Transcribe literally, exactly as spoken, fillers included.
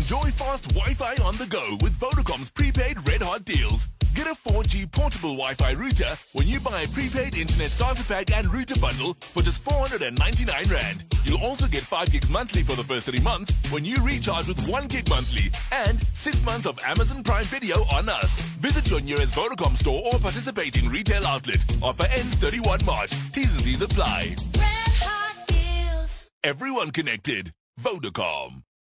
Enjoy fast Wi-Fi on the go with Vodacom's prepaid Red Hot deals. Get a four G portable Wi-Fi router when you buy a prepaid internet starter pack and router bundle for just four hundred ninety-nine rand. You'll also get five gigs monthly for the first three months when you recharge with one gig monthly and six months of Amazon Prime Video on us. Visit your nearest Vodacom store or participating retail outlet. Offer ends thirty-first March. T's and C's apply. Red Hot deals. Everyone connected. Vodacom.